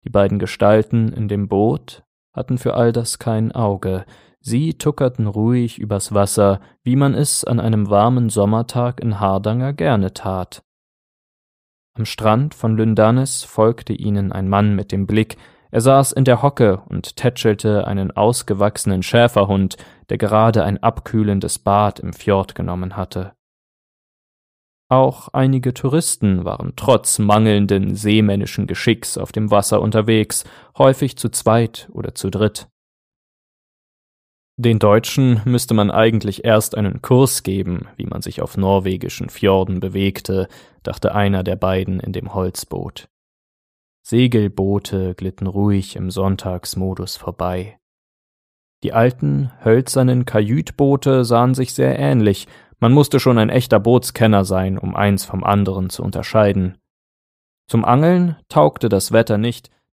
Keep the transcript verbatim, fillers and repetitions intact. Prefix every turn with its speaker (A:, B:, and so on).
A: Die beiden Gestalten in dem Boot hatten für all das kein Auge. Sie tuckerten ruhig übers Wasser, wie man es an einem warmen Sommertag in Hardanger gerne tat. Am Strand von Lyndannis folgte ihnen ein Mann mit dem Blick. Er saß in der Hocke und tätschelte einen ausgewachsenen Schäferhund, der gerade ein abkühlendes Bad im Fjord genommen hatte. Auch einige Touristen waren trotz mangelnden seemännischen Geschicks auf dem Wasser unterwegs, häufig zu zweit oder zu dritt. Den Deutschen müsste man eigentlich erst einen Kurs geben, wie man sich auf norwegischen Fjorden bewegte, dachte einer der beiden in dem Holzboot. Segelboote glitten ruhig im Sonntagsmodus vorbei. Die alten, hölzernen Kajütboote sahen sich sehr ähnlich. Man musste schon ein echter Bootskenner sein, um eins vom anderen zu unterscheiden. Zum Angeln taugte das Wetter nicht,